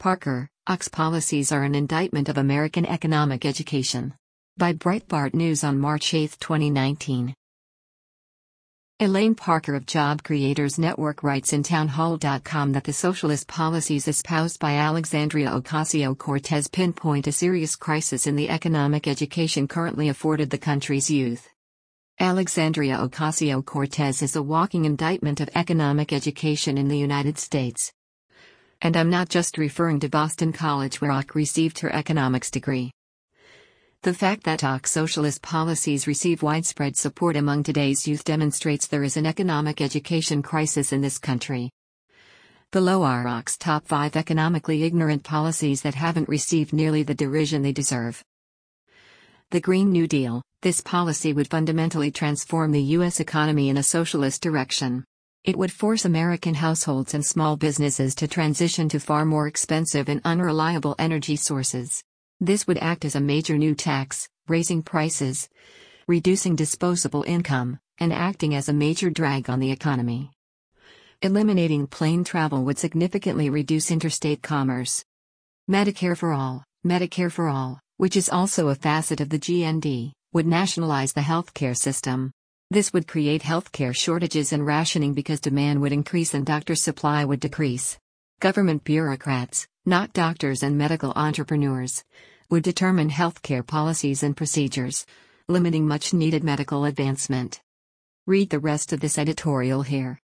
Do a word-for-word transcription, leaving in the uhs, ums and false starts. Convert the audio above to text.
Parker, Ox policies are an indictment of American economic education. By Breitbart News on March eighth, twenty nineteen. Elaine Parker of Job Creators Network writes in townhall dot com that the socialist policies espoused by Alexandria Ocasio-Cortez pinpoint a serious crisis in the economic education currently afforded the country's youth. Alexandria Ocasio-Cortez is a walking indictment of economic education in the United States. And I'm not just referring to Boston College where Ock received her economics degree. The fact that Ock's socialist policies receive widespread support among today's youth demonstrates there is an economic education crisis in this country. Below are Ock's top five economically ignorant policies that haven't received nearly the derision they deserve. The Green New Deal. This policy would fundamentally transform the U S economy in a socialist direction. It would force American households and small businesses to transition to far more expensive and unreliable energy sources. This would act as a major new tax, raising prices, reducing disposable income, and acting as a major drag on the economy. Eliminating plane travel would significantly reduce interstate commerce. Medicare for All. Medicare for All, which is also a facet of the G N D, would nationalize the healthcare system. This would create healthcare shortages and rationing because demand would increase and doctor supply would decrease. Government bureaucrats, not doctors and medical entrepreneurs, would determine healthcare policies and procedures, limiting much needed medical advancement. Read the rest of this editorial here.